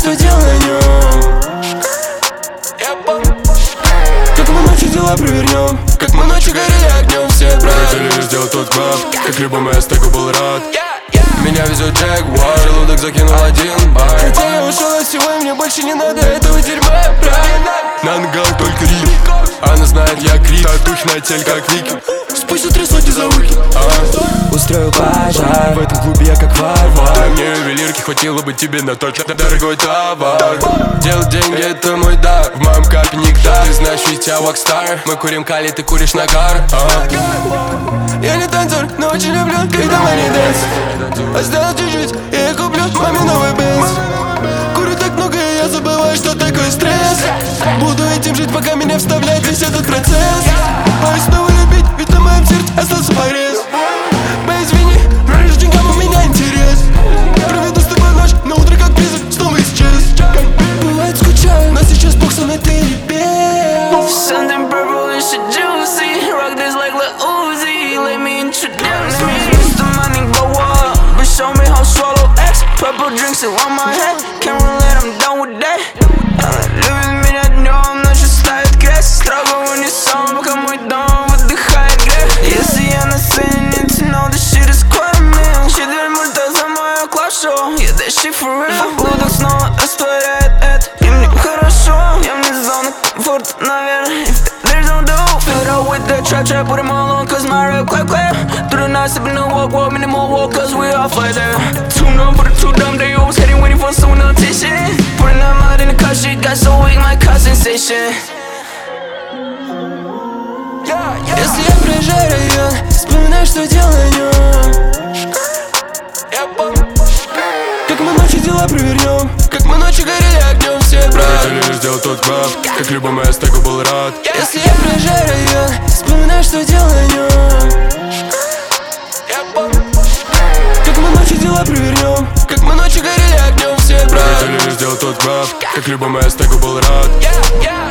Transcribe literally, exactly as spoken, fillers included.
что дело о нем. Как мы ночью дела провернем, как мы ночью горели огнем все, брат. Хотели сделать тот клаб, как любому я стеку был рад. Меня везет Джагуар, желудок закинул один бар. Хотя я ушел от всего, и мне больше не надо этого дерьма, брат. Нангал только рик, она знает я крик. Татухи на тель как Вики, спустя три сотни за уки. а. Устрою пожар, в этом клубе я как варвар. Дай мне ювелирки, хватило бы тебе на тот дорогой товар. Делать деньги это мой дар, в моем капе нектар. Ты знаешь, ведь я вокстар, мы курим кали, ты куришь нагар, а. Я не танцор, но очень люблю, когда money dance. Осталось чуть-чуть, и я куплю маме новый бенз. Курю так много, и я забываю, что такое стресс. Буду этим жить, пока меня вставляет весь этот процесс. Боюсь снова любить, ведь на моем сердце остался порез. Бэй, извини, вроде деньгам у меня интерес. Проведу с тобой ночь, на утро как призрак снова исчез. Бывает скучаю, но сейчас бог со мной, ты не без. Something purple and shit juicy. Rock this like Lil Uzi. Let me introduce me. Mister Money go up, but show me how swallow X. Purple drinks on my head. Can't relate, I'm done with that. Любит меня днем, ночью ставит крест. Строго унисон, пока мой дом выдыхает грех. Если я на сцене, need to know this shit is quite a meal. Четверть мульта за мое клав-шоу. Yeah, that shit for real. Желудок снова растворяет это. И мне хорошо, я вне зоны комфорта, наверное. There's no do. Fill it up with the trap trap, put them all on, cause my rap quite clear. Through the night, sipping the walk, walk, minimal walk, cause we all fight there. Too numb for the too dumb, they always heading, waiting for some notation. Putting them out in the cut, shit got so weak, my cause sensation. Если я проезжаю район, вспоминаю, что дело о нем. Как мы ночью дела провернем, как мы ночью горели огнем все, брат. Хотели сделать тот клаб, как любому я стеку был рад. Если я проезжаю район, вспоминаю, что дело о нем. Как мы ночью дела провернем, как мы ночью горели огнем все, брат. Хотели сделать тот клаб, как любому я стеку был рад.